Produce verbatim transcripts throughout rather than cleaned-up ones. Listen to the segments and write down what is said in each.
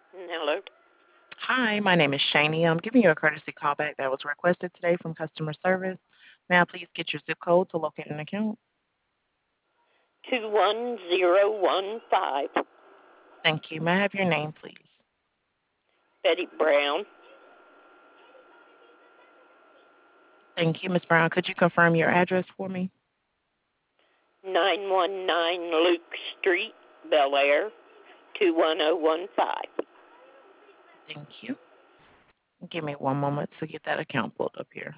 Hello. Hi, my name is Shani. I'm giving you a courtesy callback that was requested today from customer service. May I please get your zip code to locate an account? two one zero one five. Thank you. May I have your name, please? Betty Brown. Thank you, Miss Brown. Could you confirm your address for me? nine one nine Luke Street, Bel Air, two one zero one five. Thank you. Give me one moment to get that account pulled up here.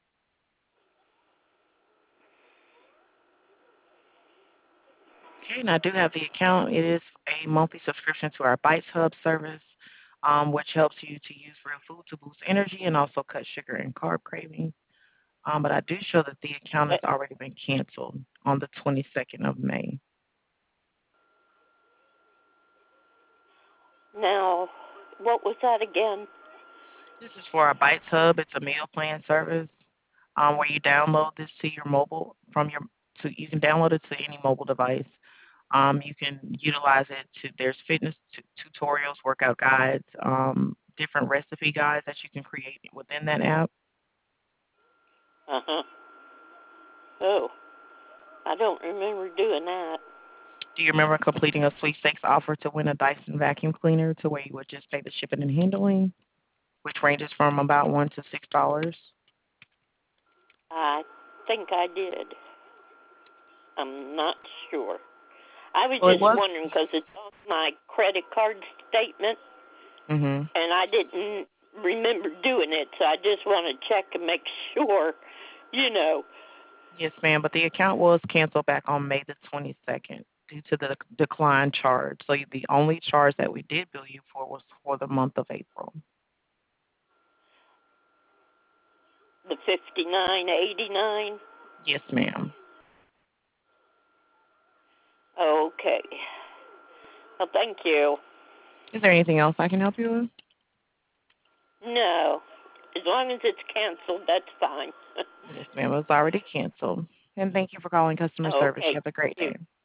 Okay, and I do have the account. It is a monthly subscription to our Bites Hub service, um, which helps you to use real food to boost energy and also cut sugar and carb cravings. Um, but I do show that the account has already been canceled on the twenty-second of May. Now, what was that again? This is for our Bites Hub. It's a meal plan service um, where you download this to your mobile from your to you can download it to any mobile device. Um, you can utilize it to there's fitness t- tutorials, workout guides, um, different recipe guides that you can create within that app. Uh huh. Oh, I don't remember doing that. Do you remember completing a sweepstakes offer to win a Dyson vacuum cleaner to where you would just pay the shipping and handling, which ranges from about one to six dollars? I think I did. I'm not sure. I was Well, it just was. wondering because it's on my credit card statement, Hmm. and I didn't remember doing it, so I just want to check and make sure. You know. Yes, ma'am, but the account was canceled back on May the twenty-second due to the decline charge. So the only charge that we did bill you for was for the month of April. The fifty nine eighty nine. Yes, ma'am. Okay. Well, thank you. Is there anything else I can help you with? No, as long as it's canceled, that's fine. Yes, ma'am. It was already canceled. And thank you for calling customer service. You Okay. have a great You day.